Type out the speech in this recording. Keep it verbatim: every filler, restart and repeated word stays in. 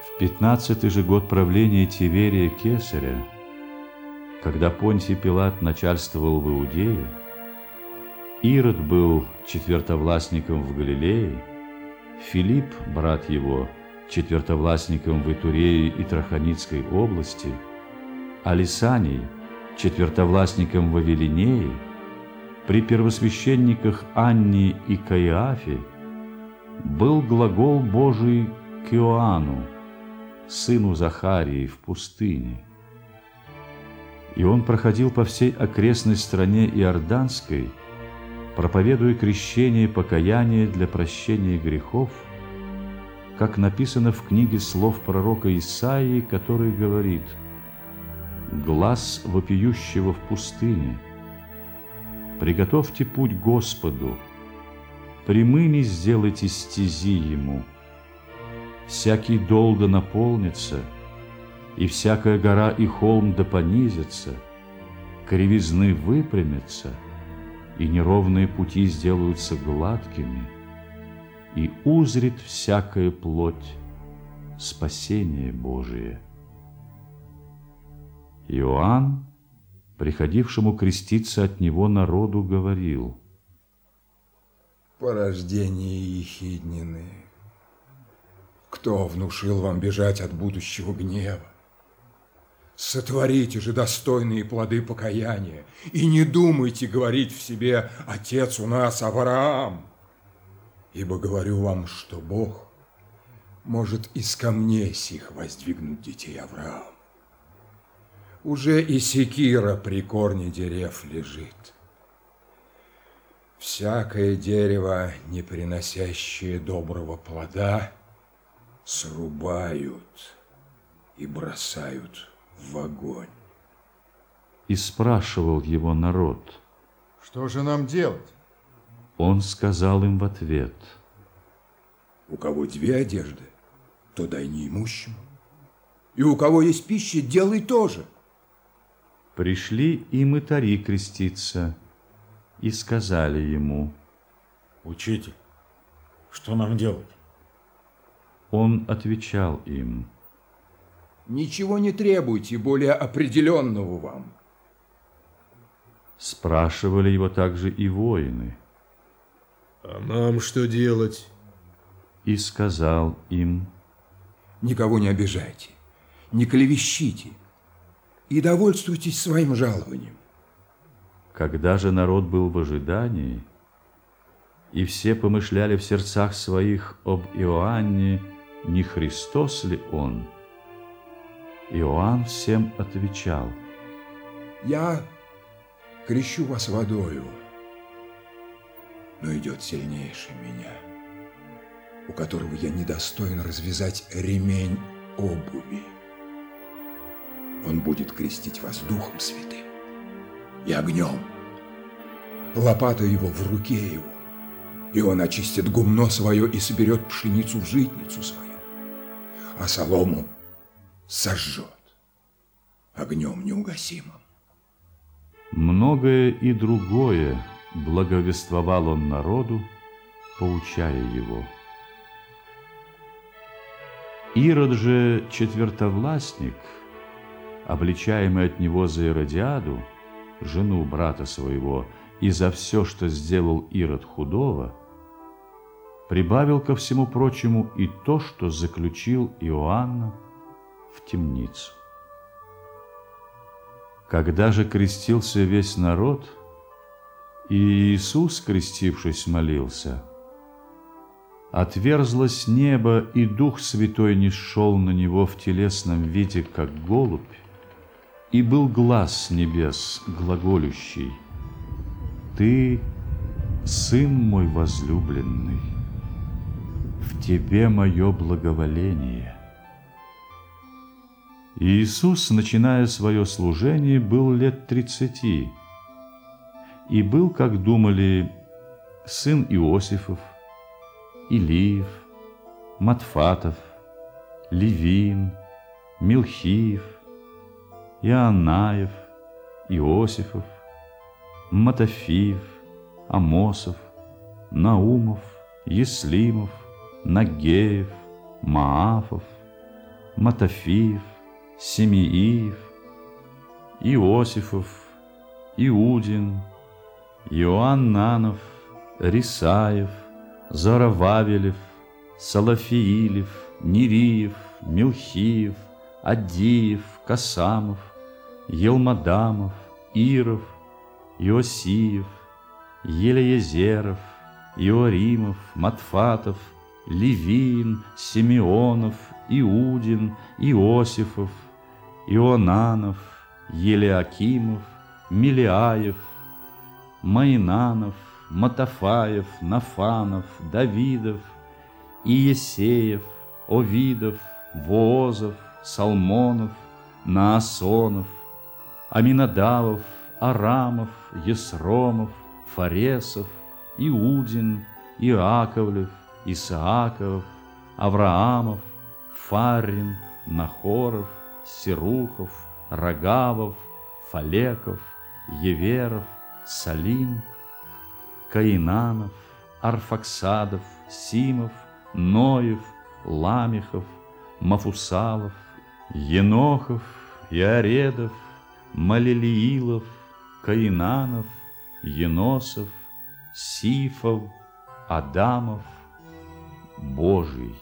В пятнадцатый же год правления Тиверия Кесаря, когда Понтий Пилат начальствовал в Иудее, Ирод был четвертовластником в Галилее, Филипп, брат его, четвертовластником в Итурее и Траханицкой области, а Лисаний четвертовластником в Авелинее, при первосвященниках Анне и Каиафе был глагол Божий к Иоанну, сыну Захарии, в пустыне. И он проходил по всей окрестной стране Иорданской, проповедуя крещение и покаяние для прощения грехов, как написано в книге слов пророка Исаии, который говорит: «Глас вопиющего в пустыне, приготовьте путь Господу, прямыми сделайте стези Ему. Всякий дол да наполнится, и всякая гора и холм да понизятся, кривизны выпрямятся, и неровные пути сделаются гладкими, и узрит всякая плоть спасение Божие». Иоанн, приходившему креститься от него народу, говорил: «Порождение ехиднины, кто внушил вам бежать от будущего гнева? Сотворите же достойные плоды покаяния, и не думайте говорить в себе: отец у нас Авраам. Ибо говорю вам, что Бог может из камней сих воздвигнуть детей Авраама. Уже и секира при корне дерев лежит. Всякое дерево, не приносящее доброго плода, срубают и бросают в огонь». И спрашивал его народ: «Что же нам делать?» Он сказал им в ответ: «У кого две одежды, то дай неимущему, и у кого есть пища, делай тоже». Пришли и мытари креститься, и сказали ему: «Учитель, что нам делать?» Он отвечал им: «Ничего не требуйте более определенного вам». Спрашивали его также и воины. «А нам что делать?» И сказал им: «Никого не обижайте, не клевещите и довольствуйтесь своим жалованием». Когда же народ был в ожидании, и все помышляли в сердцах своих об Иоанне, не Христос ли он, Иоанн всем отвечал: «Я крещу вас водою, но идет сильнейший меня, у которого я недостоин развязать ремень обуви. Он будет крестить вас Духом Святым и огнем. Лопата его в руке его, и он очистит гумно свое и соберет пшеницу в житницу свою, а солому сожжет огнем неугасимым». Многое и другое благовествовал он народу, поучая его. Ирод же четвертовластник, обличаемый от него за Иродиаду, жену брата своего, и за все, что сделал Ирод худого, прибавил ко всему прочему и то, что заключил Иоанна в темницу. Когда же крестился весь народ, и Иисус, крестившись, молился, отверзлось небо, и Дух Святой нисшел на него в телесном виде, как голубь, и был глас с небес, глаголющий: «Ты, Сын мой возлюбленный, в Тебе мое благоволение». Иисус, начиная свое служение, был лет тридцати, и был, как думали, сын Иосифов, Илиев, Матфатов, Левин, Милхиев, Иоаннаев, Иосифов, Матофиев, Амосов, Наумов, Еслимов, Нагеев, Маафов, Матафиев, Семииев, Иосифов, Иудин, Иоаннанов, Рисаев, Зоровавелев, Салафиилев, Нериев, Милхиев, Аддиев, Касамов, Елмадамов, Иров, Иосиев, Елеезеров, Иоримов, Матфатов, Левиин, Симеонов, Иудин, Иосифов, Ионанов, Елеакимов, Милиаев, Маинанов, Матафаев, Нафанов, Давидов, Иесеев, Овидов, Воозов, Салмонов, Наасонов, Аминадавов, Арамов, Есромов, Фаресов, Иудин, Иаковлев, Исааков, Авраамов, Фарин, Нахоров, Серухов, Рогавов, Фалеков, Еверов, Салим, Каинанов, Арфаксадов, Симов, Ноев, Ламехов, Мафусалов, Енохов, Иаредов, Малилиилов, Каинанов, Еносов, Сифов, Адамов, Божий.